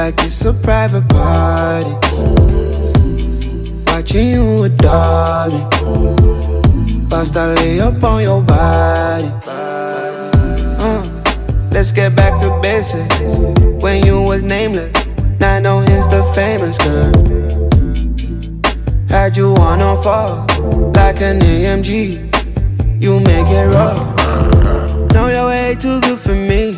like it's a private party. Watching you adore me. Whilst I lay up on your body. Let's get back to basics. When you was nameless, now no Insta famous, girl. Had you wanna fall like an AMG, you make it raw. No, you're way too good for me.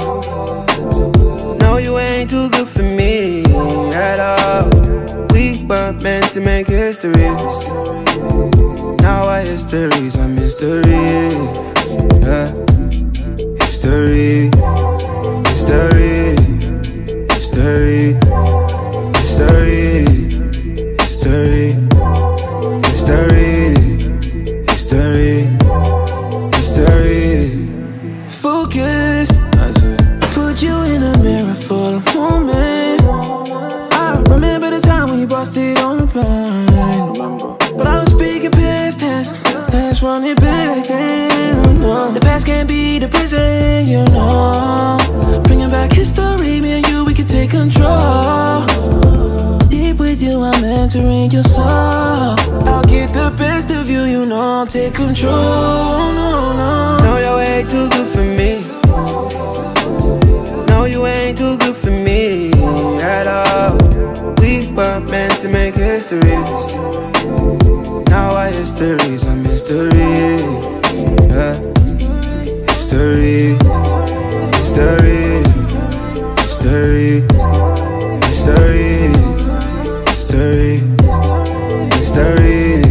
No, you ain't too good for me at all. We weren't meant to make history. Now our history's a mystery. Yeah. History, history, history, history, history, history, history, history. Focus, put you in a mirror for the moment. I remember the time when you busted on the pine. But I was speaking past tense, let's run it back then. No. The past can't be the present, you know. Bringing back history, me and you, we can take control. Deep with you, I'm entering your soul. I'll get the best of you, you know. Take control, no, no. No, you're way too good for me. No, you ain't too good for me at all. We weren't meant to make history. Now our history's a mystery. Yeah. History, history, history, history, history, history.